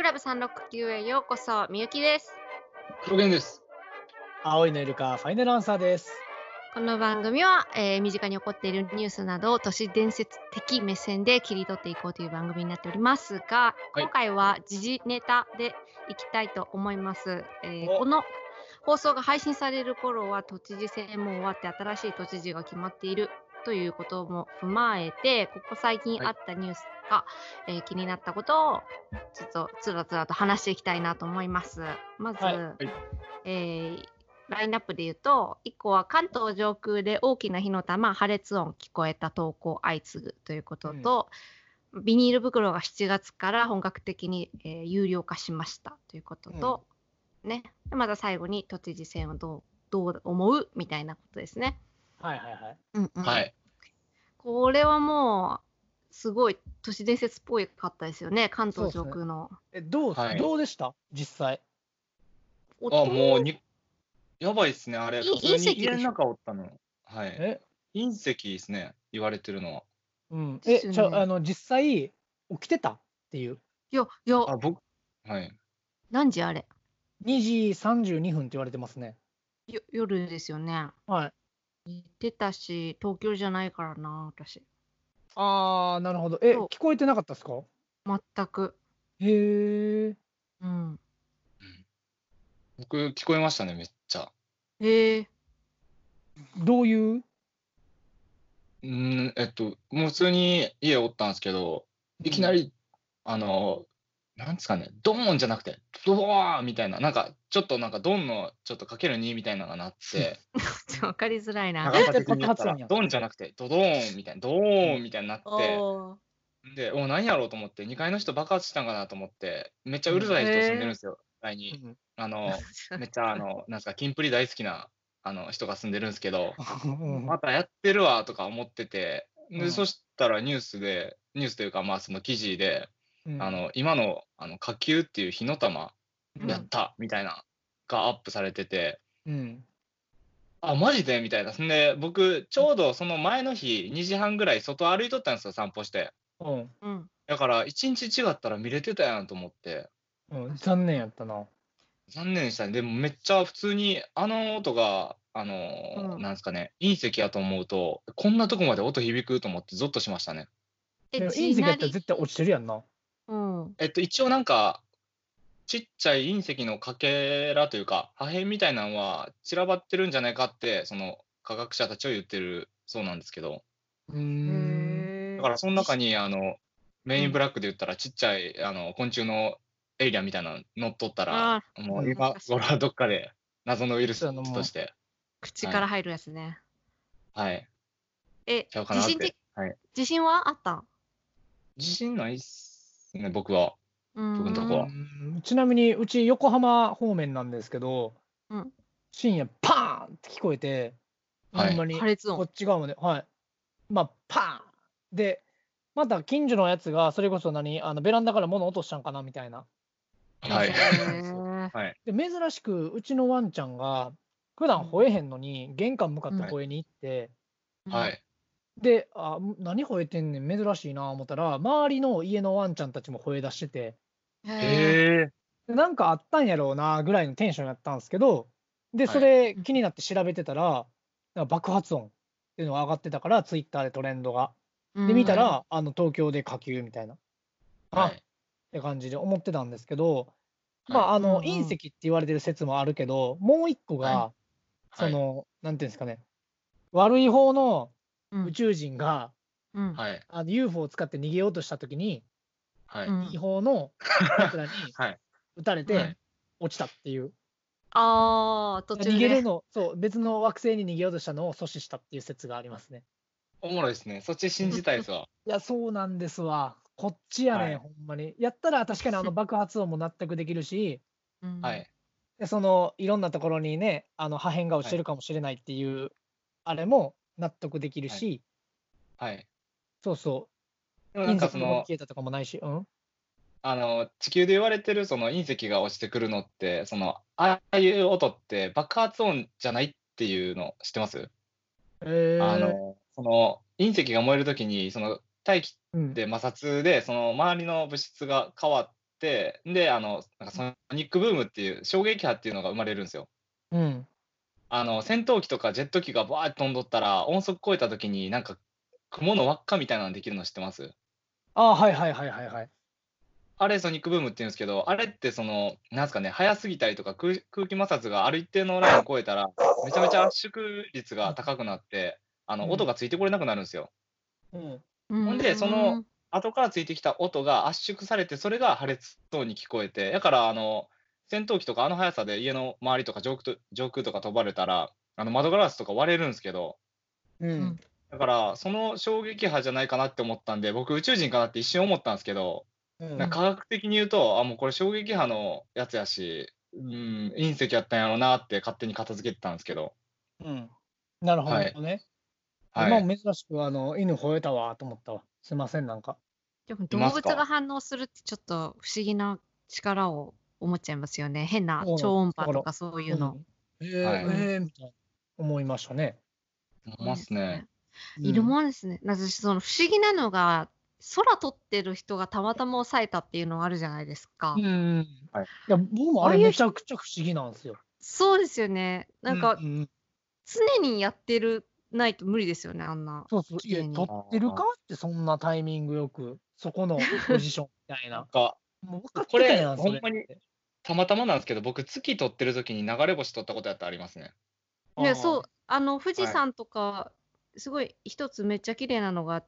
ラブ369へようこそ、みゆきです。 黒源です。 青いのイルカファイナルアンサーです。 この番組は、身近に起こっているニュースなどを都市伝説的目線で切り取っていこうという番組になっておりますが、 はい今回は時事ネタでいきたいと思います。 おこの放送が配信される頃は都知事選も終わって新しい都知事が決まっているということも踏まえて、ここ最近あったニュースが、気になったことをちょっとつらつらと話していきたいなと思います。まず、 はいラインナップで言うと、1個は関東上空で大きな火の玉、破裂音聞こえた投稿相次ぐということと、ビニール袋が7月から本格的に、有料化しましたということと、ね、でまた最後に都知事選をどう思うみたいなことですね。 はいはいはい。 はい。 これはもうすごい都市伝説っぽいかったですよね、関東上そうですね空の。 はいどうでした実際。 もうやばいっすね、あれ。普通隕石に家の中おったの。はい。 え隕石ですね、言われてるのは。 ですよね実際起きてたっていう。 いや、 はい。 何時あれ 2時32分って言われてますね。 夜ですよね。 はい。 寝てたし、東京じゃないからな、私。 なるほど。 そう聞こえてなかったですか？ 全く。 へえ。 うん。 僕、聞こえましたね、めっちゃ。 へえ。 どういうもう普通に家おったんですけど、いきなり、なんですかね、ドーンじゃなくて、ドワーみたいな、ちょっとドンのちょっとかける2みたいなのがなって、 わかりづらいな。 長さ的に言ったら爆発音や、 ドンじゃなくて、ドドーンみたいな、ドーンみたいになって、 おー。 で、何やろうと思って、2階の人爆発したんかなと思って、めっちゃうるさい人住んでるんですよ、階に。めっちゃなんすか、キンプリ大好きな人が住んでるんですけど、またやってるわとか思ってて、で、そしたらニュースというか、まあその記事で、今の火球っていう火の玉やったみたいながアップされてて、あ、マジでみたいな。んで、僕、ちょうどその前の日、2時半ぐらい外歩いとったんですよ、散歩して。だから、1日違ったら見れてたやんと思って、 残念やったな。 残念でしたね。でもめっちゃ普通に、あの音が、なんですかね、隕石やと思うと、こんなとこまで音響くと思ってゾッとしましたね。 でも隕石やったら絶対落ちてるやんな。 一応ちっちゃい隕石のかけらというか、破片みたいなのは散らばってるんじゃないかって、その科学者たちは言ってるそうなんですけど、だからその中にメインブラックで言ったらちっちゃい昆虫のエイリアンみたいなの乗っとったら、もう今頃はどっかで謎のウイルスとして、 口から入るやつね。 はい。ちゃうかなって。はい。 自信はあったん？ 自信ないっすね、僕は。僕のとこは。 ちなみにうち横浜方面なんですけど、深夜パーンって聞こえて、ほんまに破裂音こっち側まで、まあパーンで、また近所のやつがそれこそベランダから物落としたんかなみたいな。 はい。 はい。 で珍しくうちのワンちゃんが普段吠えへんのに玄関向かって吠えに行って、 はい。 で、何吠えてんねん珍しいな思ったら、周りの家のワンちゃんたちも吠え出してて、 へえ。 でなんかあったんやろうなぐらいのテンションやったんですけど、で、 はいそれ気になって調べてたら、なんか爆発音っていうのが上がってたから、ツイッターでトレンドが。で、見たら、東京で火球みたいな、って感じで思ってたんですけど、隕石って言われてる説もあるけど、もう一個が、なんていうんですかね、悪い方の宇宙人が、UFO を使って逃げようとしたときに、いい方の奴らに撃たれて落ちたっていう。 途中で逃げるの、そう、別の惑星に逃げようとしたのを阻止したっていう説がありますね。 おもろいですね。そっち信じたいですわ。 いや、そうなんですわ。こっちやねん、ほんまに。やったら確かに爆発音も納得できるし、でいろんなところにね、破片が落ちてるかもしれないっていう、あれも納得できるし、そうそう。 でも隕石の消えたとかもないし、 地球で言われてるその隕石が落ちてくるのって、ああいう音って爆発音じゃないっていうの知ってます？その隕石が燃えるときに、その大気って摩擦で、その周りの物質が変わっ 、で、なんかソニックブームっていう衝撃波っていうのが生まれるんですよ。 うん。 戦闘機とかジェット機がバーって飛んどったら、音速超えた時になんか雲の輪っかみたいなのできるの知ってます？ ああ、はいはいはいはいはい。 あれソニックブームって言うんですけど、あれってなんすかね、速すぎたりとか、空気摩擦がある一定のラインを超えたら、めちゃめちゃ圧縮率が高くなって、音がついてこれなくなるんですよ。 うん。 ほんで、後からついてきた音が圧縮されて、それが破裂音に聞こえて、だから、戦闘機とかあの速さで家の周りとか上空とか飛ばれたら、窓ガラスとか割れるんですけど、 うん。 だから、その衝撃波じゃないかなって思ったんで、僕宇宙人かなって一瞬思ったんですけど、 うん科学的に言うと、もうこれ衝撃波のやつやし、隕石やったんやろうなって勝手に片付けてたんですけど。 うん。なるほはい。 どね。 はい。 今も珍しく犬吠えたわと思ったわ。すいません、なんか。 でも動いますか？ 物が反応するってちょっと不思議な力を思っちゃいますよね。変なそうなんです。 超音だから、 波とかそういうの。 うん。 はい。 みたいな思いましたね。 いそうますね。 ですね。いるうん。 もんですね。私その不思議なのが、空撮ってる人がたまたま抑えたっていうのがあるじゃないですか。 うん。いはい。 や、僕もあれめちゃくちゃ不思議なんですよ。 そうですよね。 うんうなんかん。 常にやってるないと無理ですよね、あんなそうそう。いや、撮綺麗に。 ってるかってそんなタイミングよく、そこのポジションみたいな。 なんか、 もう分かっこれ、 てたやん、それっほんまにて。 たまたまなんですけど、僕、月撮ってる時に流れ星撮ったことやったらありますね。 ね、 ああ。 そう、富士はい。 山とか、すごい一つめっちゃ綺麗なのがあって、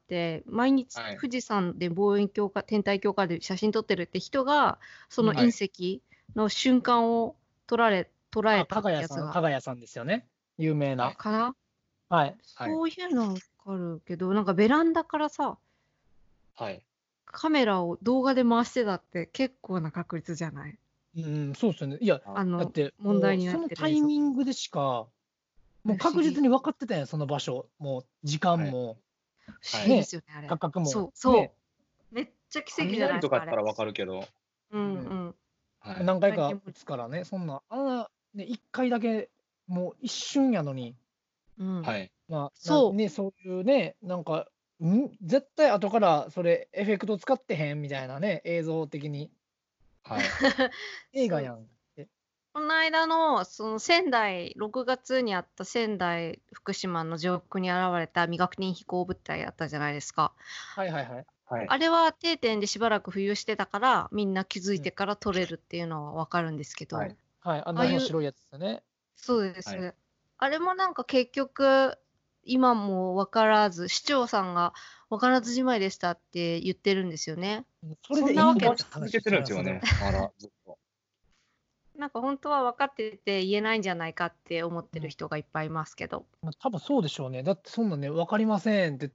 毎日はい。 富士山で望遠鏡か天体鏡かで写真撮ってるって人が、その隕うん。 はい。 石の瞬間を捉えたってやつが、 加賀谷さんですよね。有名な。 はい。 かな？ はい。 はい。 そういうのわかるけど、なんかベランダからさ、 はい。 カメラを動画で回してたって結構な確率じゃない？ うん、そうですよね。いや、 あ、 だって問題になっもうそのてる映像。 タイミングでしか、もうね、不思議。 確実に分かってたやん、その場所。もう時はい。 間も、 不思はい。 ね、 議ですよね、あれ。 価格も、 そう、そね、 う。めっちゃ奇跡じゃないですか、あれ。 雷とかやったらわかるけど、 うんううん、 ん。 はい。 何回か打何にも、 つからね、そんな、ね、1回だけ、もう一瞬やのに、 うん。 はい。 まあ、 そね、そういうね、なんか、絶対後からそれエフェクト使ってへんみたいなね、映像的に。 はい。 う。 映画そう。 やんって。 この間の、その仙台、6月にあった仙台、福島の上空に現れた未確認飛行物体あったじゃないですか。 はいはいはい。 はい。 あれは定点でしばらく浮遊してたから、みんな気づいうん。 てから撮れるっていうのはわかるんですけど、 はい。 はい、 はい。 ああいう、 の白いやつですよね。 そうではい。 す。あれもなんか結局、今もわからず、市長さんがわからずじまいでしたって言ってるんですよね。 それそんでいいんかっなわけ、 て飛ばし続けて話じゃない、 るんですよね、 それは。 まだずっと。 なんか本当は分かってて言えないんじゃないかって思ってるうん。 人がいっぱいいますけど。 多分そうでしょうね。だってそんなね、分かりませんって言って、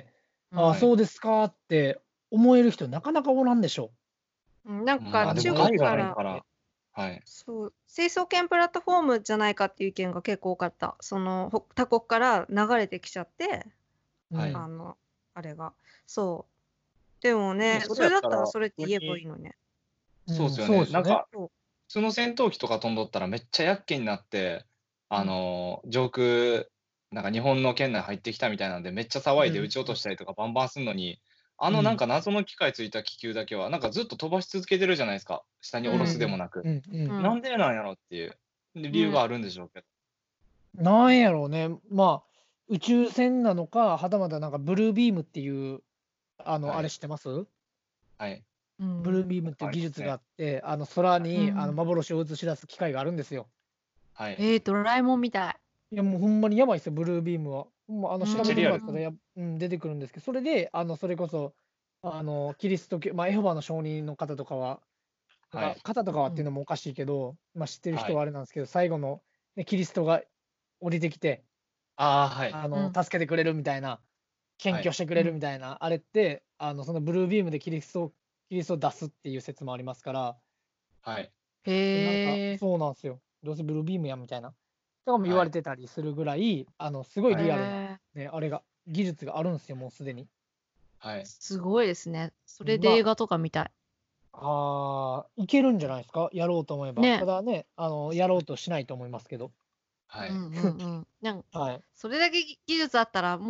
ああ、 うん。 はい。 そうですかって思える人なかなかおらんでしょ。 なんかでも中映像害が国から、 ないから、 って。 はい。 そう、成層圏プラットフォームじゃないかっていう意見が結構多かった。他国から流れてきちゃって、 はい。 うん。 あの、あれが。そう。でもでもね、 それやったら、 それだったらそれって言えばい普通にいのね。 うん、 そうっすよね。 そうですよね。 そう。 普通の戦闘機とか飛んどったらめっちゃ厄介になって、 うん。 上空、なんか日本の圏内入ってきたみたいなんで、めっちゃ騒いで撃うん、 ち落としたりとかバンバンすんのに、なんうん、 か謎の機械ついた気球だけは、なんかずっと飛ばし続けてるじゃないですか。下にう下ろすでもん。 なく。 うん、うん。 なんでなんやろっていう。で、理由がね。 あるんでしょうけど。 なんやろうね。まあ、宇宙船なのか、はたまたなんかブルービームっていう、あれはい。 知ってます？ はい。 うん。 ブルービームっていう技術があありますね。 って、空はい。 にうん。 幻を映し出す機械があるんですよ。 はい。 ドラえもんみたい。 いや、もうほんまにやばいですよ、ブルービームは。ほんま、 うー調べてもらったら、 ん。 出てくるんですけど、それで、それこそ、キリスト教、まあ、エホバの証人の方とかは、 はい。 方とかはっていううん。 のもおかしいけど、まあ、知ってる人ははい。 あれなんですけど、最後の、ね、キリストが降りてきて、 ああ、はい。 うん。 助けてくれるみたいな、 はい。 献してくれるうん。 みたいな、あれって、そのブルービームでキリストを出すっていう説もありますから、 はい。 なんか、 へえ。 そうなんですよ。どうせブルービームやんみたいな。とかも言はい。 われてたりするぐらい、すごいはい。 リアルな、 へえ。 ね、技術があるんですよ、もうすでに。 はい。 すごいですね。それで映ま画とか見たい。 いけるんじゃないですか、やろうと思えば。たね。 だね、やろうとしないと思いますけど。 はい。 うんうんうん。 はい。 それだけ技術あったらもう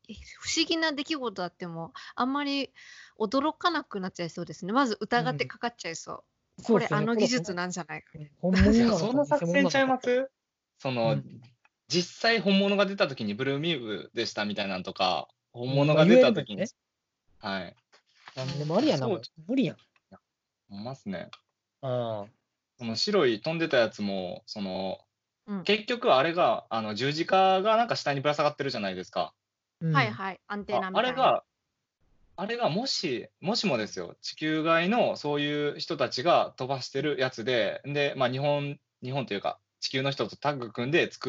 不思議な出来事あってもあんまり驚かなくなっちゃいそうですね。まず疑ってかかっちゃいそう。これ技術なんじゃないか。 本物なのかそんな作戦ちゃいます？実際本物が出た時にブルーミーブでしたみたいなのとか、本物が出た時に、はい。 なんでもありやな、無理やん。 ほんますね。 その白い飛んでたやつも、結局あれが、十字架がなんか下にぶら下がってるじゃないですか。 はいはい、アンテナみたいな。 あれがもしもですよ、地球外のそういう人たちが飛ばしてるやつで、日本というか、地球の人とタッグ組んで作って、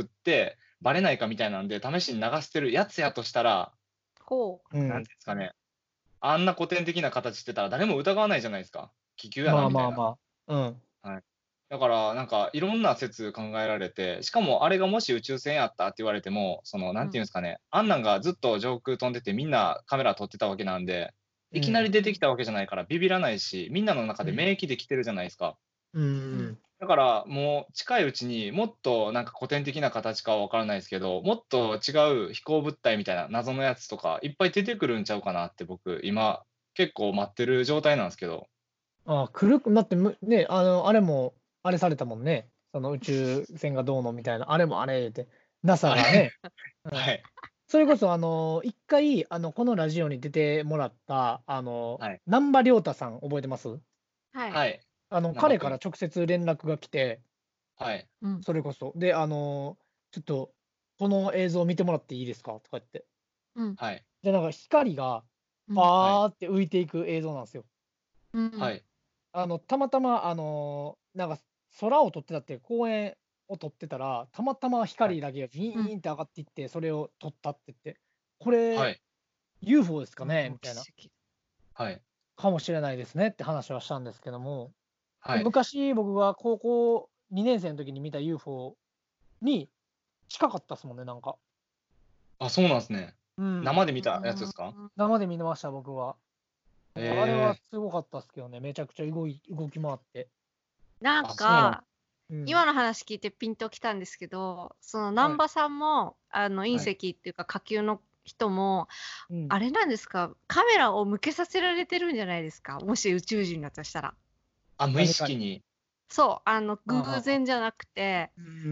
バレないかみたいなんで、試しに流してるやつやとしたら、なんていうんですかね、あんな古典的な形してたら誰も疑わないじゃないですか。気球やなみたいな。はい。だからなんかいろんな説考えられて、しかもあれがもし宇宙船やったって言われても、なんていうんですかね、あんなんがずっと上空飛んでてみんなカメラ撮ってたわけなんで、いきなり出てきたわけじゃないからビビらないし、みんなの中で免疫できてるじゃないですか。だからもう近いうちにもっとなんか古典的な形かは分からないですけど、もっと違う飛行物体みたいな謎のやつとかいっぱい出てくるんちゃうかなって僕今結構待ってる状態なんですけど。 だってね、あれもあれされたもんね。その宇宙船がどうのみたいな、あれもあれって NASA がね。 はい。 それこそ一回このラジオに出てもらった難波亮太さん覚えてます？ はい。 彼から直接連絡が来て、 はい。 それこそ。で、ちょっと、この映像見てもらっていいですかとか言って。 はい。 で、なんか光が、パーって浮いていく映像なんですよ。 はい。 たまたま、なんか空を撮ってたって、公園を撮ってたら、たまたま光だけがビーンって上がっていって、それを撮ったって言って、これ、UFO ですかねみたいな。 はい。 かもしれないですねって話はしたんですけども、 はい。 昔僕が高校2年生の時に見た UFO に近かったですもんね、なんか。 あ、そうなんですね。生で見たやつですか？ 生で見ました、僕は。あれはすごかったですけどね、めちゃくちゃ動き回って。 なんか、今の話聞いてピンときたんですけど、その難波さんも、隕石っていうか火球の人も、あれなんですか、カメラを向けさせられてるんじゃないですか、もし宇宙人だとしたら。 無意識に。 そう、偶然じゃなくて、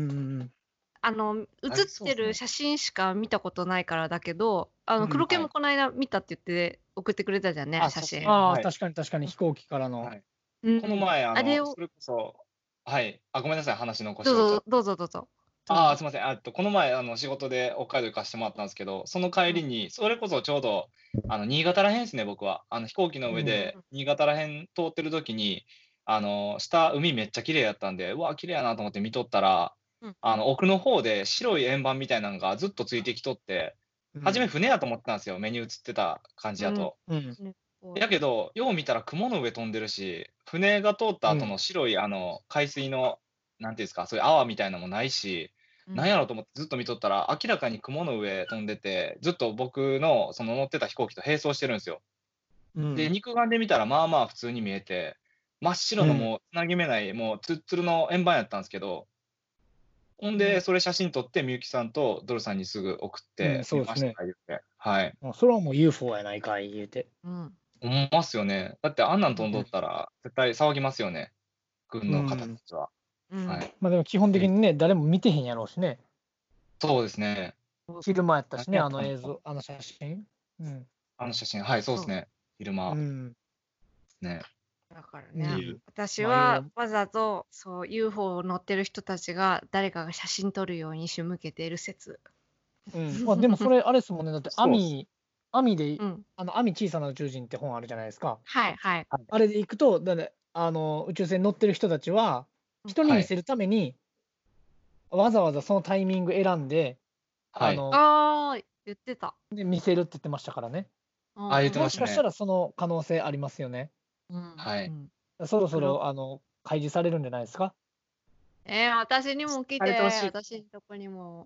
写ってる写真しか見たことないからだけど、黒毛もこの間見たって言って送ってくれたじゃんね、写真。 確かに飛行機からの。 この前、それこそ、はい。ごめんなさい、話の腰どうぞ。 すみません。この前、仕事で北海道行かせてもらったんですけど、その帰りに、それこそちょうど、新潟らへんですね、僕は。飛行機の上で、新潟らへん通ってる時に、下、海めっちゃ綺麗やったんで、うわ、綺麗やなと思って見とったら、奥の方で白い円盤みたいなのがずっとついてきとって、初め船やと思ってたんですよ、目に映ってた感じやと。やけど、よう見たら雲の上飛んでるし、船が通った後の白い海水の、なんていうんですか、そういう泡みたいなのもないし、なんやろうと思ってずっと見とったら、明らかに雲の上飛んでて、ずっと僕のその乗ってた飛行機と並走してるんですよ。で、肉眼で見たらまあまあ普通に見えて、真っ白のもうつなぎ目ない、もうツルツルの円盤やったんですけど、ほんで、それ写真撮って、みゆきさんとドルさんにすぐ送って、 そうですね。 言って。はい。 それはもう UFO やないかい、言うて。 思いますよね。だってあんなん飛んどったら、絶対騒ぎますよね。軍の方たちは。はい。 でも基本的にね、誰も見てへんやろうしね。 そうですね。 昼間やったしね、映像、写真。 写真、はい、そうですね。昼間。ね。 だからね、私はわざとそう UFO を乗ってる人たちが誰かが写真撮るように仕向けている説。 でもそれあれですもんね、だって網で、網小さな宇宙人って本あるじゃないですか。 はいはい。 あれで行くと、宇宙船に乗ってる人たちは、人に見せるために、わざわざそのタイミング選んで、 言ってた。 で、見せるって言ってましたからね。 言ってましたね。 もしかしたらその可能性ありますよね。 はい。 そろそろ開示されるんじゃないですか。 私にも来て、私のとこにも。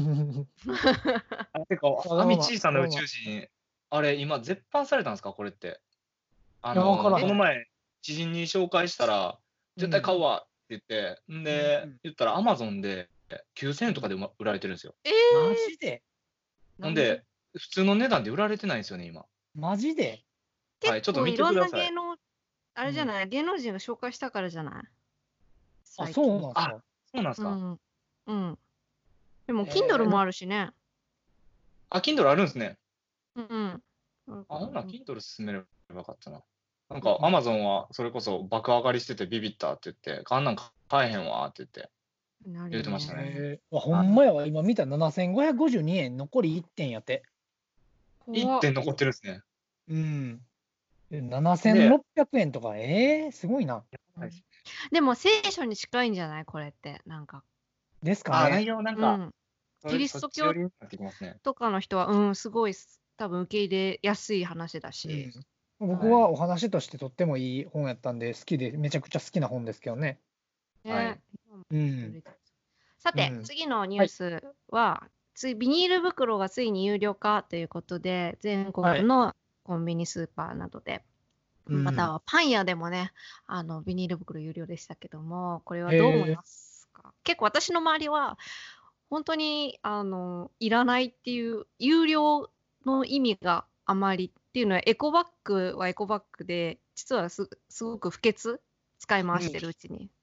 てか、網小さな宇宙人、あれ、今、絶版されたんですか、これって。この前、知人に紹介したら、絶対買うわって言って、言ったら、アマゾンで9000円とかで売られてるんですよ。 マジで？ ほんで、 普通の値段で売られてないんですよね、今。 マジで？ はい、ちょっと見いろんなてください。 芸能、あれじゃない、芸能人が紹介したからじゃないあ、 最そう近。 なんですか。 そうなんですか。 うん。うん。でも、 へ Kindle え。 もあるしね。 Kindle あるんですね。 うん。 ほんなら Kindle 進めればよかったな。なんか、 うん。 Amazon はそれこそ爆上がりしててビビったって言って、あんなん買えへんわってなる言ってましたね。 ね。 ほんまやわ。今見たら7552円、残り1点やって。 1 怖っ。 点残ってるんですね。 うん。 で、 7600円とか、すごいな。 はいでも、聖書に近いんじゃないこれって。なんか。 ですか内ね。 容なんか、 キリスト教そっち寄りになってきますね。 とかの人は、すごい、多分受け入れやすい話だし。 僕はお話としてとってもいい本やったんで、好きで、めちゃくちゃ好きな本ですけどね。 ね。さて、次のニュースは、ビニール袋がついに有料化ということで、全国のコンビニスーパーなどで、またはパン屋でもね、ビニール袋有料でしたけども、これはどう思いますか？結構私の周りは、本当にいらないっていう有料の意味があまりっていうのはエコバッグはエコバッグで実はすごく不潔使い回してるうちに、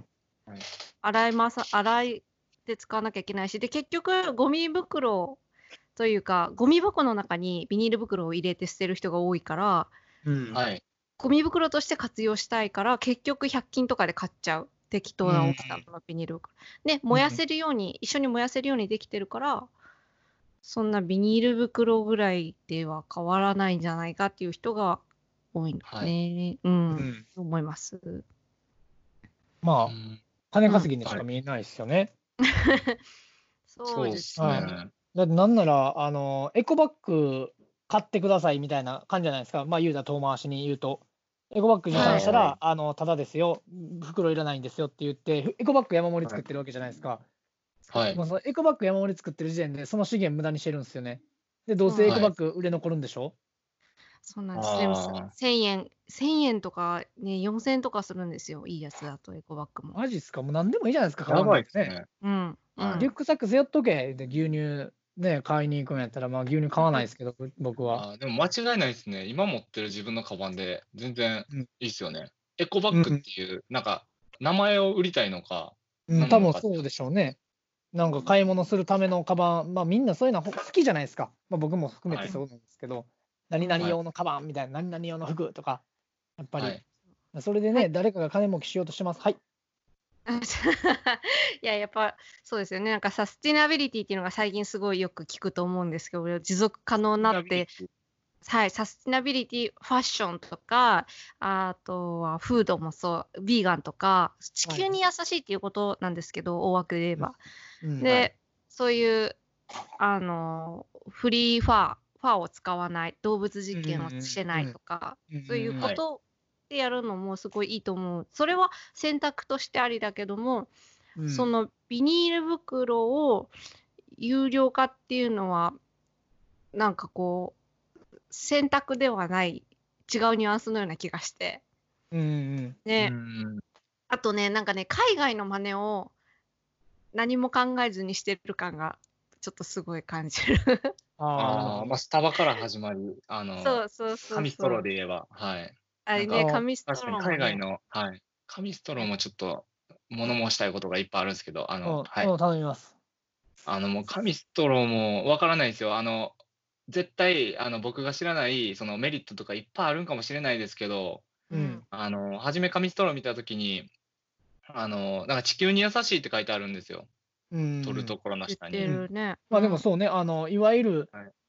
洗いで使わなきゃいけないしで結局ゴミ袋というかゴミ箱の中にビニール袋を入れて捨てる人が多いから、ゴミ袋として活用したいから結局100均とかで買っちゃう。適当な大きさのビニール袋。で、燃やせるように、一緒に燃やせるようにできてるから、そんなビニール袋ぐらいでは変わらないんじゃないかっていう人が多いんですね。そう思います。 まあ、金稼ぎにしか見えないですよね。 そうですね。だってなんなら、エコバッグ買ってくださいみたいな感じじゃないですか。まあ言うたら遠回しに言うと。エコバッグ持参したら、ただですよ、袋いらないんですよって言って、エコバッグ山盛り作ってるわけじゃないですか。もうそのエコバッグ山盛り作ってる時点で、その資源無駄にしてるんですよね。で、どうせエコバッグ売れ残るんでしょ？ そうなんです。でも1000円とかね、4000円とかするんですよ。いいやつだとエコバッグも。 マジっすか？もう何でもいいじゃないですか、 やばいですね。 リュックサック背負っとけ。で、牛乳ね、買いに行くんやったら、まあ牛乳買わないですけど、僕は。 でも間違いないですね。今持ってる自分のカバンで全然いいっすよね。エコバッグっていう、なんか、名前を売りたいのか、 多分そうでしょうね。なんか買い物するためのカバン、まあみんなそういうの好きじゃないですか。まあ僕も含めてそうなんですけど、何々用のカバンみたいな、何々用の服とか、やっぱり。それでね、誰かが金儲けしようとしてます。はい。 いや、やっぱそうですよね。なんかサスティナビリティっていうのが最近すごいよく聞くと思うんですけど、持続可能なって、はい、サスティナビリティ、ファッションとか、あとはフードもそう、ビーガンとか、地球に優しいっていうことなんですけど、大枠で言えば。で、そういう、フリーファーを使わない、動物実験をしてないとか、そういうことでやるのもすごいいいと思う。それは選択としてありだけども、そのビニール袋を有料化っていうのは、なんかこう、選択ではない違うニュアンスのような気がして。ね、あとね、なんかね、海外の真似を何も考えずにしてる感がちょっとすごい感じる。 まあ、スタバから始まり、 そう紙ストローで言えば、はい。 あれね、紙ストローも、ね、 確かに海外の、はい。紙ストローもちょっと物申したいことがいっぱいあるんですけど、はい。 頼みます。 もう紙ストローもわからないですよ。絶対、僕が知らない、そのメリットとかいっぱいあるんかもしれないですけど、初め紙ストロー見たときに、なんか地球に優しいって書いてあるんですよ。取るところの下に。 まあでもそうね、いわゆる、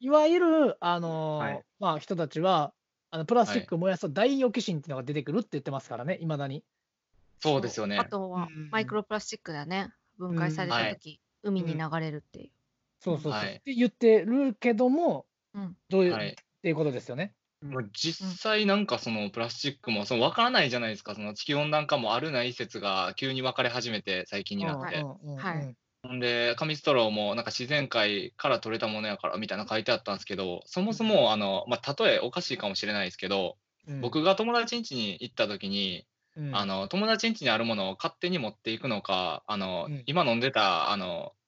まあ人たちは、プラスチックを燃やすとダイオキシンっていうのが出てくるって言ってますからね、いまだに。 そうですよね。 あとはマイクロプラスチックだね。分解されたとき、海に流れるっていう。 そうそうそう。って言ってるけども、どういう、っていうことですよね。 もう実際なんかそのプラスチックも分からないじゃないですか。その地球温暖化もあるない説が急に分かれ始めて最近になって。ほんで紙ストローもなんか自然界から取れたものやからみたいな書いてあったんですけど、そもそもまあ例えおかしいかもしれないですけど、僕が友達ん家に行った時に、友達ん家にあるものを勝手に持っていくのか、今飲んでた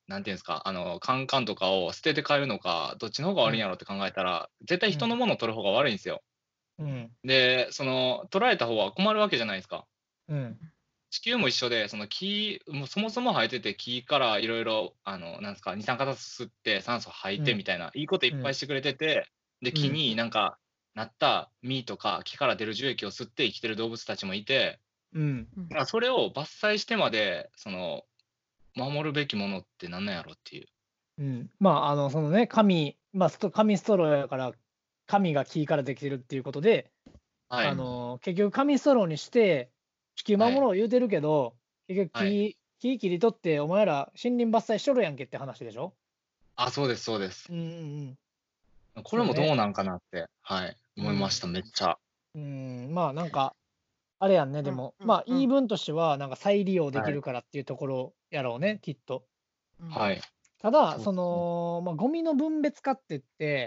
なんていうんですか、カンカンとかを捨てて帰るのか、どっちの方が悪いんやろって考えたら、絶対人のものを取る方が悪いんですよ。 うん。 で、取られた方は困るわけじゃないですか。 うん。 地球も一緒で、もうそもそも生えてて、木からいろいろ、なんですか、二酸化炭素吸って酸素吐いてみたいな、いいこといっぱいしてくれてて、で、木になんか、なった実とか、木から出る樹液を吸って生きてる動物たちもいて、 うん。 だからそれを伐採してまで、守るべきものってなんなんやろっていう。 うん。まあ、そのね、紙ストローやから、紙が木からできてるっていうことで、 はい。 結局紙ストローにして、地球守はい。 ろう言うてるけど、結局はい。 木切り取って、お前ら森林伐採しとるやんけって話でしょ。 あ、そうです、そうです。 うんうんうん。 これもどそうね。 うなんかなって、はい、思いました、めっちゃ。 まあなんか、あれやんね、でも、まあ言い分としては、なんか再利用できはい。 るからっていうところやろうね、きっと。 はい。 ただ、 そうですね。 まあ、ゴミの分別化って言って、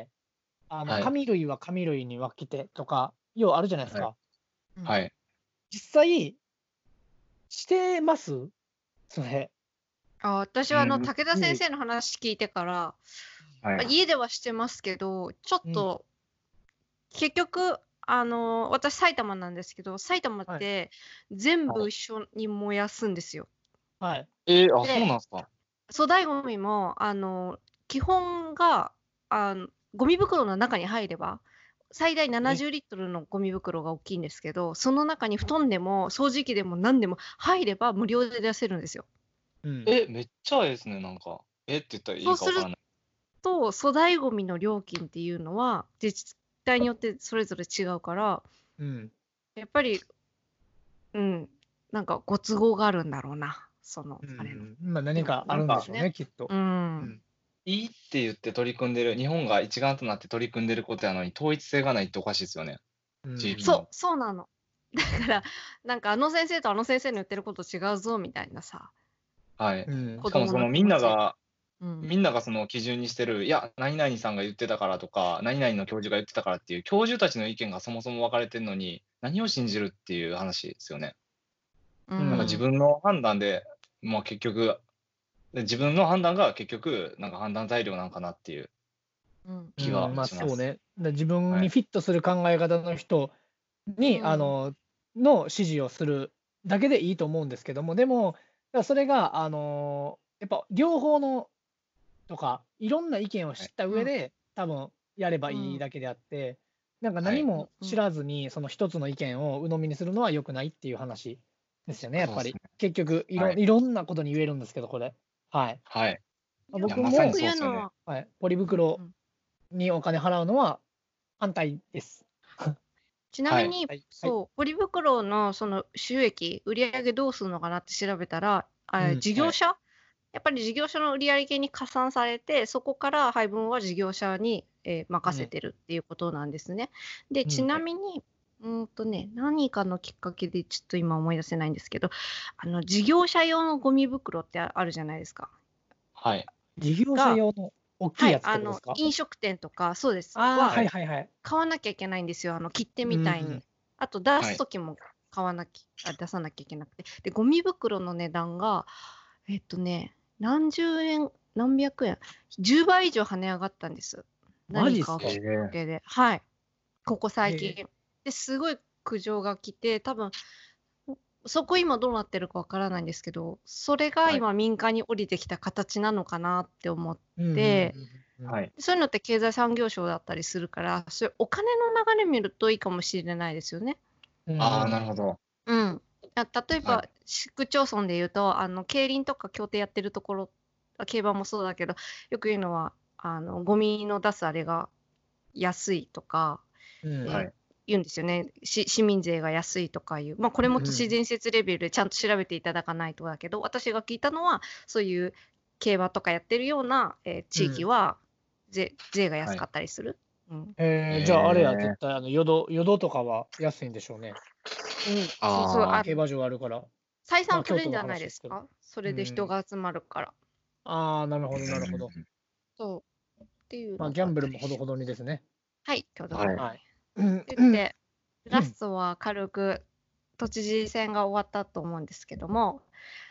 はい。 紙類は紙類に分けてとか、ようあるじゃないですはい。 か。 はい。 実際、してますそれ。 私はうん、 武田先生の話聞いてから、 はい。 家ではしてますけど、ちょっうん。 と結局、私埼玉なんですけど、埼玉っはい。 て全はい。 部一緒に燃やすんですよ。 はい。 あ、そうで、 なんすか。 粗大ゴミも、基本が、ゴミ袋の中に入れば、最大え、 70リットルのゴミ袋が大きいんですけど、その中に布団でも掃除機でも何でも入れば無料で出せるんですよ。 うん。 めっちゃええですね、なんか。って言ったらいそうするいかわからない。 と、粗大ゴミの料金っていうのは、自治体によってそれぞれ違うから、 うん。 やっぱり、うん、なんかご都合があるんだろうな、 うあれの。 ん。まあ何かあなんか、 るんでしょうね、きっと。 うん。 うん。 いいって言って取り組んでる、日本が一丸となって取り組んでることやのに、統一性がないっておかしいですよね、 うん。 地域の。 そうなの。だから、なんかあの先生とあの先生の言ってること違うぞみたいなさ、 はい。 うん。 しかも子供の気みん持ち。 ながうん。 みんながその基準にしてる、いや、何々さんが言ってたからとか、何々の教授が言ってたからっていう、教授たちの意見がそもそも分かれてるのに、何を信じるっていう話ですよね。なんか自うん。 分の判断で、結局、自分の判断が結局、なんか判断材料なんかなっていううん。 気がまあします。 そうね。自分はい。 にフィットする考え方の人に、 うん。 の指示をするだけでいいと思うんですけども、でも、それが、やっぱ両方のとか、いろんな意見を知はい。 ったうん。 上で、多分やればうん。 いいだけであって、なんかはい。 何も知うん。 らずに、その一つの意見を鵜呑みにするのは良くないっていう話ですよね、やっぱり。 そうですね。 結局、 はい。 いろんなことに言えるんですけど、これ。はい。 はい。いや、まさに僕も、 よくそうですよね。 言うのは、 はい、ポリうん袋うん。 にお金払うのは反対です。 ちなはい。 みに、 はい。はい。 そう、ポリ袋のその収益、売上どうするのかなって調べたら、 うん。 はい。 事業者やっぱり事業者の売上に加算されて、そこから配分は事業者に、任せうん。 てるっていうことなんですね。で、ちうん。 なみに、何かのきっかけでちょっと今思い出せないんですけど、事業者用のゴミ袋ってあるじゃないですか。 はい。 事業者が、 用の大きいはい、 やつってことですか？ 飲食店とか、そうです、 ああ、 はははい。 いはいはい。 買わなきゃいけないんですよ。切手うみたいに。 ん。 あと出はい。 すときも出さなきゃいけなくて。で、ゴミ袋の値段が、何十円、何百円、10倍以上跳ね上がったんです。 マジっすか？ 何かをきっかけで。はい。ここ最へえ。 近。で、すごい苦情が来て、多分、そこ今どうなってるかわからないんですけど、それがはい。 今民間に降りてきた形なのかなって思っうんうんて、 うんうん。 はい。 そういうのって経済産業省だったりするから、そういうお金の流れ見るといいかもしれないですよね。 うんうんああ、 うん。 なるほど。 うん。例えはい。 ば、市区町村で言うと、競輪とか競艇やってるところ、競馬もそうだけど、よく言うのは、ゴミの出すあれが安いとか、 うん。 えーはい。 言うんですよね。市民税が安いとかいう。まあ、これも都市うんうん。 伝説レベルでちゃんと調べていただかないとだけど、私が聞いたのは、そういう競馬とかやってるような、地域は税が安かはい。 ったりする。うん。 じゃああれや、 ええ。 絶対淀とかは安いんでしょうね。 うん。そう、 ああ、 競馬場あるから。 採まあ算取れるんじゃない京都の話ですけど。 ですか？それで人うん。 が集まるから。 ああ、なるほどなるほど。 うん。 そう。っていうまあのがあっギャンブルもほどたりして。 ほどにですね。 はい、挙動はい。 ほどに。 はい。うん言っうんて、ラストは軽く都知事選が終わったと思うんですけども、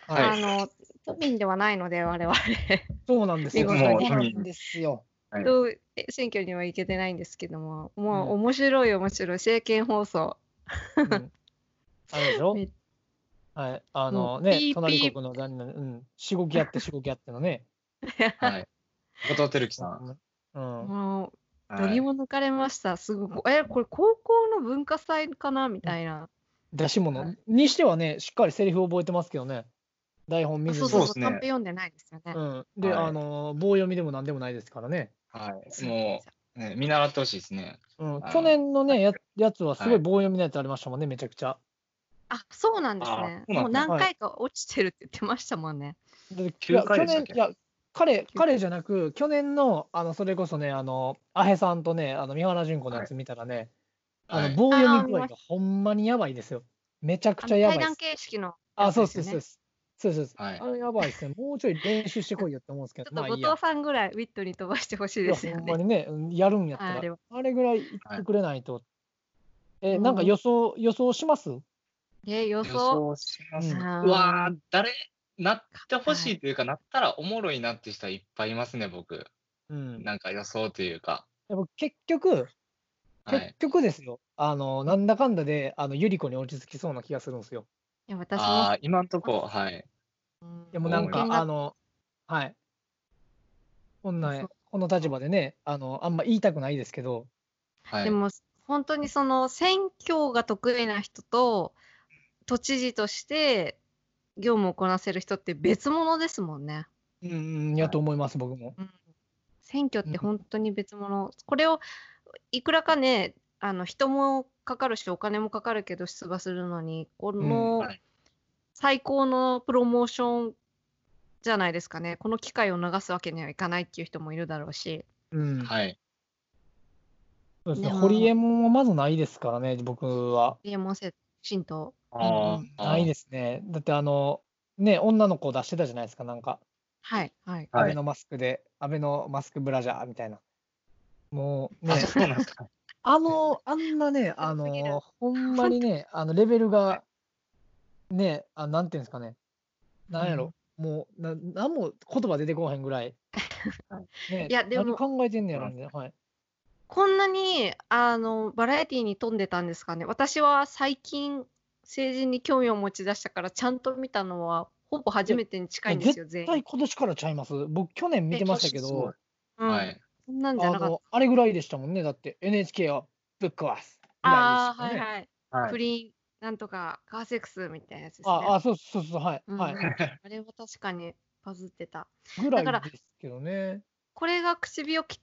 都民ではないので、我々。 そうなんですよ。 見そう事になんですよ。 はい。 選挙には行けてないんですけども、 うんもう面白い政見放送。 うんあれでしょめはい。 もうね、 ピーピー隣国の残念、しごき合ってしごき合ってのね。 はい。後藤輝樹さん。 うん。 もう、 はい。 どぎも抜かれました。すごく、これ高校の文化祭かなみたいな。 出しは物いにしてはね、しっかりセリフ覚えてますけどね。台本見ずに。 そうそうそう、 そうっすねカンペ読んでないですよね。 うん。で、 はい棒読みでもなんでもないですからね。 はい。 すごいもう、ね、見習ってほしいですね。 去年のね、やつはすごいはい棒読みのやつありましたもんね、めちゃくちゃ。 そうなんですあね。 そうなんですねもう何回か落ちてるって言ってましたもんね。 で 9回でしたっけいや、彼じゃなく、去年の、それこそね、アヘさんとね、三原純子のやつ見たらね、 はい。 棒読み具合が見ましほんまにやばいですよ。めちゃくちゃや対談ばいです。 形式のあ、そうです、 やつですよね。 そうです。そうです。 はいあれやばいですね。もうちょい練習してこいよって思うんですけど、 ちょっとまあいいや。 後藤さんぐらいウィットに飛ばしてほしいいや、 ですよね。 ほんまにね、やるんやったらあれは、 あれぐらい言ってくれないと。なんかも予想します予予想。 想します。 うんうわー、なってほしはいというか、なったらおもろいなって人はいっぱいいますね、僕。 うん。 なんか予想というか。 でも結はい。 局ですよ。なんだかんだで、ゆり子に落ち着きそうな気がするんですよ。 いや、私も、 今んとこ、はい。 でもなんか、 人間だはい。こんな、 そうこの立場でね、あんま言いたくないですけど、 はい。 でも、本当にその選挙が得意な人と、都知事として業務をこなせる人って別物ですもんね。 やと思います、僕も。 選挙って本当に別物。これをいくらかね、人もかかるし、お金もかかるけど出馬するのに、このはい最高のプロモーションじゃないですかね。この機会を逃すわけにはいかないっていう人もいるだろうし。 はい。 そうですね。 でもホリエモンはまずないですからね、僕は。 リエモン神道。 ないですね。だってね、女の子出してたじゃないですか、なんか。 はい、はい。 アベノマスクで、アベノマスクブラジャーみたいな。もうね、 そうなんですか。 あんなね、 すごすぎるほんまにね、レベルが、ね、なんていうんですかね、なんやろ、もう、なんも言葉出てこへんぐらい、ね、 いや、でも、 何考えてんねやろね、はい。 こんなに、バラエティに富んでたんですかね。私は最近、政治に興味を持ち出したから、ちゃんと見たのは、ほぼ初めてに近いんですよ、全員。 絶対今年からちゃいます。僕、去年見てましたけど、 はい。 そんなんじゃなかった。 あれぐらいでしたもんね。だって NHK をぶっ壊すぐらいでしたはいよね。 はい。 はい不倫、なんとか、カーセックスみたいなやつですね。 そうそうそう、はい、はい。 あれは確かにバズってた。 ぐらだからいですけどね。 これが口火を切って、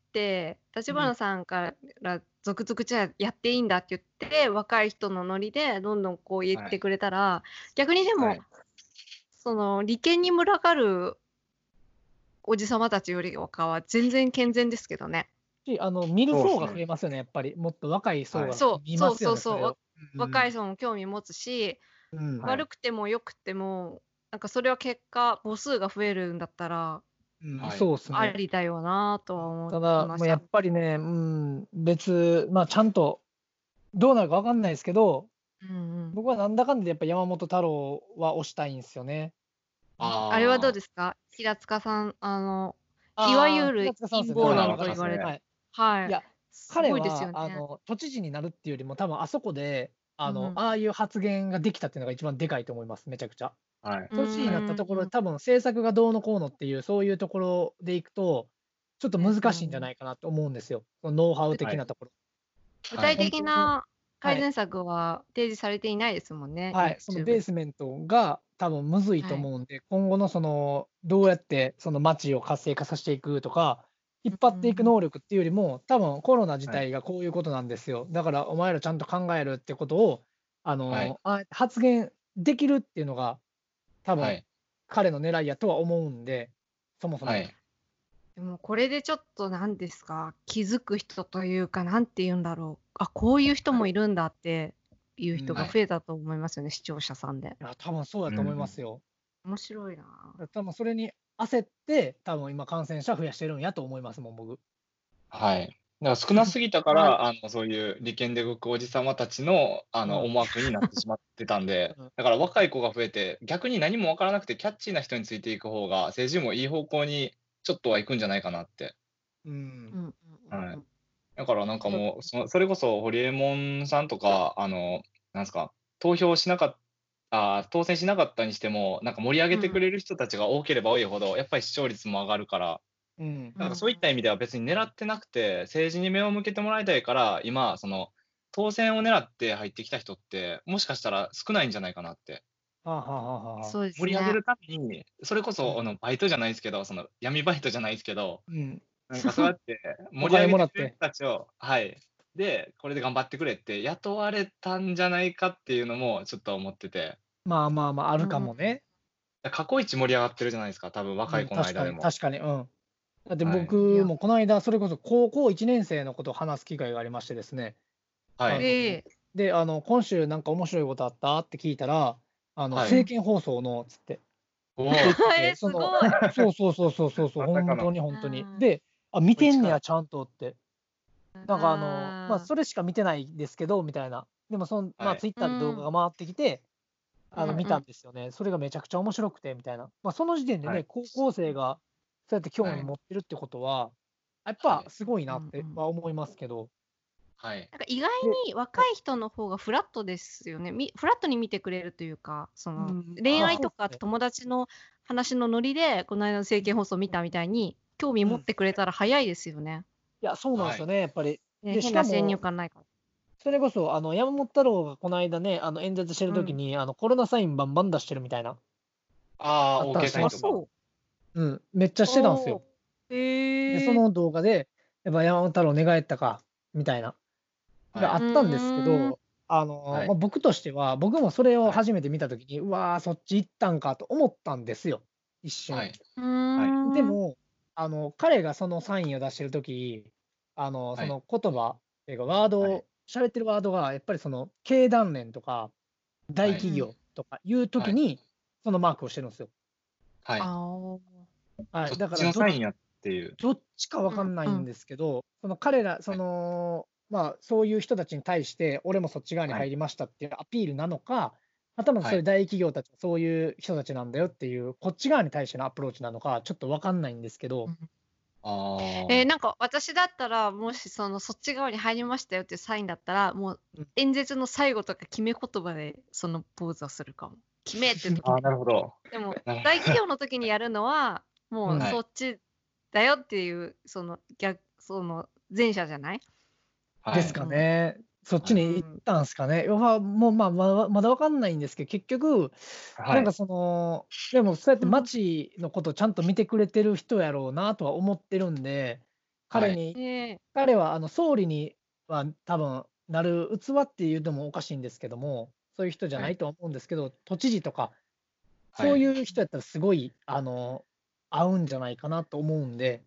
立花さんから続々じゃあやっていいんだって言って、若い人のノリでどんどんこう言ってくれたら、逆にでも、その利権に群がるおじさまたちよりかは全然健全ですけどね。 見る層が増えますよね、やっぱり。もっと若い層が見ますよね、それを。 若い層も興味持つし、 うん悪くても良くても、なんかそれは結果、母数が増えるんだったら、 そうっすね。 ありだよなとは思ってただ、もうやっぱりね、ちゃんとどうなるか分かんないですけど、僕はなんだかんだやっぱ山本太郎は推したいんですよね。 あれはどうですか平塚さん、いわゆる陰謀論と言われて。はい。 いや、彼は、都知事になるっていうよりも、多分あそこで、ああいう発言ができたっていうのが一番でかいと思います、めちゃくちゃ。都知事になったところで、多分政策がどうのこうのっていう、そういうところでいくと、ちょっと難しいんじゃないかなと思うんですよ。そのノウハウ的なところ。 具体的な改善策は提示されていないですもんね。 はい、そのベースメントが多分むずいと思うんで、今後のどうやってその街を活性化させていくとか、引っ張っていく能力っていうよりも、多分コロナ自体がこういうことなんですよ。だからお前らちゃんと考えるってことを、発言できるっていうのが、多分彼の狙いやとは思うんで、そもそも。 でもこれでちょっと何ですか、気づく人というか、なんて言うんだろう。こういう人もいるんだっていう人が増えたと思いますよね、視聴者さんで。 いや、多分そうだと思いますよ。 面白いな。 多分それに焦って、多分今感染者増やしてるんやと思いますもん、僕。 はい。 だから少なすぎたから、そういう利権で動くおじさまたちの、思惑になってしまってたんで、だから若い子が増えて、逆に何もわからなくてキャッチーな人についていく方が、政治もいい方向にちょっとは行くんじゃないかなって。はい。だからなんかもう、それこそホリエモンさんとか、なんすか、当選しなかったにしても、なんか盛り上げてくれる人たちが多ければ多いほど、やっぱり視聴率も上がるから、なんかそういった意味では別に狙ってなくて、政治に目を向けてもらいたいから、今、当選を狙って入ってきた人って、もしかしたら少ないんじゃないかなって。 そうです盛り上げね。 るために、それこそ、バイトじゃないですけど、闇バイトじゃないですけど、なんかそうやって盛り上げてくれる人たちを、はい。で、これで頑張ってくれって雇われたんじゃないかっていうのもちょっと思ってて。 まあまあまあ、あるかもね。 過去一盛り上がってるじゃないですか、多分若い子の確かに、 間でも。 確かに。だってはい。 僕もこの間、それこそ高校1年生のことを話す機会がありましてですね。 はい。 で、今週なんか面白いことあったって聞いたら、政見放送のつって。 おお。 すごい。 そう、 まさかの。 本当に。で、見てんねや、ちゃんとって。なんかまあ、 あそれしか見てないですけど、みたいな。でもまあ、ツイッターで動画が回ってきて、見たんですよね。それがめちゃくちゃ面白くて、みたいな。まあ、その時点でね、 はい。 高校生がそうやって興味はい。 持ってるってことは、やっぱはい。 すごいなっては思いますけど。 はい。 なんか意外に若い人の方がフラットですよね。フラットに見てくれるというか、恋愛とか友達の話のノリで、この間の政見放送見たみたいに、興味持ってくれたら早いですよね。 いや、そうなんですよね、やっぱり。で、し変かな先入も、 観ないから。 それこそ、山本太郎がこの間ね、演説してる時に、コロナサインバンバン出してるみたいな、 ああ、 あったん OK しますサインとか。 めっちゃしてたんですよ。で、その動画で、やっぱ山本太郎寝返ったか、みたいな、があったんですけど、まあ、僕としては、僕もそれを初めて見た時に、うわー、そっち行ったんかと思ったんですよ、一瞬。でも、彼がそのサインを出してる時、その言葉っていうか、喋ってるワードが、やっぱり経団連とか、大企業とかいう時に、そのマークをしてるんですよ。 はい。 はい、だからそっちのサインやっていう。 どっちかわかんないんですけど、彼ら、まあ、そういう人たちに対して、俺もそっち側に入りましたっていうアピールなのか、はたまたそういう大企業たち、そういう人たちなんだよっていう、こっち側に対してのアプローチなのか、ちょっとわかんないんですけど。 なんか私だったら、もしそっち側に入りましたよっていうサインだったら、もう演説の最後とか決め言葉でそのポーズをするかも。決めって時ああ、なるほど。 でも、大企業の時にやるのは、もうそっちだよっていう、前者じゃない？ ですかね。そっちに行ったんすかね。もう、まあ、まだわかんないんですけど、結局、なんかでもそうやって街のことをちゃんと見てくれてる人やろうなとは思ってるんで、彼は総理には多分なる器っていうのもおかしいんですけども、そういう人じゃないとは思うんですけど、都知事とか、そういう人やったらすごい、合うんじゃないかなと思うんで。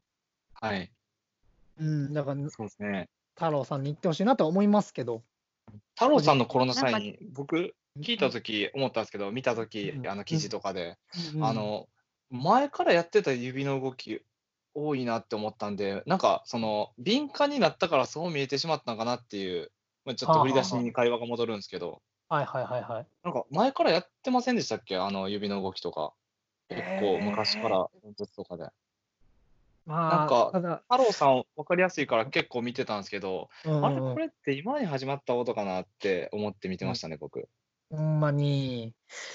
だから、 そうですね。 太郎さんに言ってほしいなとは思いますけど。 太郎さんのコロナサイン、僕、聞いたとき思ったんですけど、見たとき、記事とかで、前からやってた指の動き多いなって思ったんで、なんか、敏感になったからそう見えてしまったのかなっていう、ちょっと振り出しに会話が戻るんですけど、なんか前からやってませんでしたっけ？指の動きとか。結構昔から演説とかで。なんか、太郎さん分かりやすいから結構見てたんですけど、あれ、これって今に始まったことかなって思って見てましたね、僕。 ほんまに。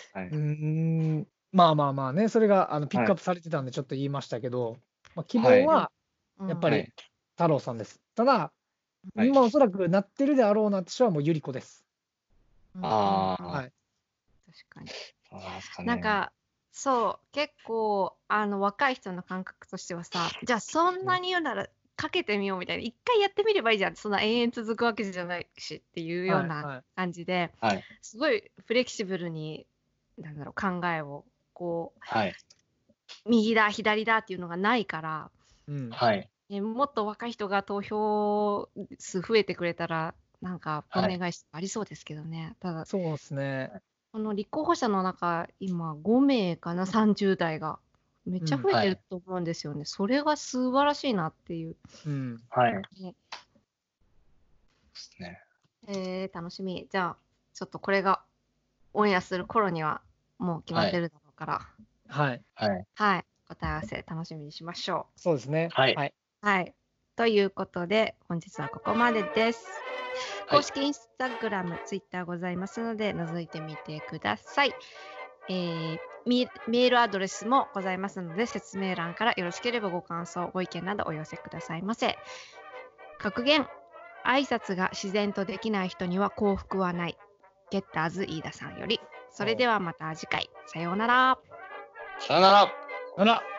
まあね、それがピックアップされてたんでちょっと言いましたけど、希望はやっぱり太郎さんです。ただ、今おそらくなってるであろうなって人はもう百合子です。 ああ。 確かに。なんか、そう、結構、若い人の感覚としてはさ、じゃあそんなに言うならかけてみようみたいな、一回やってみればいいじゃん。そんな延々続くわけじゃないしっていうような感じで、すごいフレキシブルに、なんだろう、考えを、こう、右だ、左だっていうのがないから、もっと若い人が投票数増えてくれたら、なんか、お願いありそうですけどね。ただ、 そうですね。 この立候補者の中、今5名かな、30代が。めっちゃ増えてると思うんですよね。それが素晴らしいなっていう。 ですね。 楽しみ。じゃあ、ちょっとこれがオンエアする頃にはもう決まってるだろうから、 はい。 はい。答え合わせ楽しみにしましょそうですね。 はい。 はい。ということで、本日はここまでです。 はい公式インスタグラム、ツイッターございますので、覗いてみてください。メールアドレスもございますので、説明欄からよろしければご感想、ご意見などお寄せくださいませ。格言、挨拶が自然とできない人には幸福はない。ゲッターズ飯田さんより。それではまた次回。さようなら。 さよなら。 あら。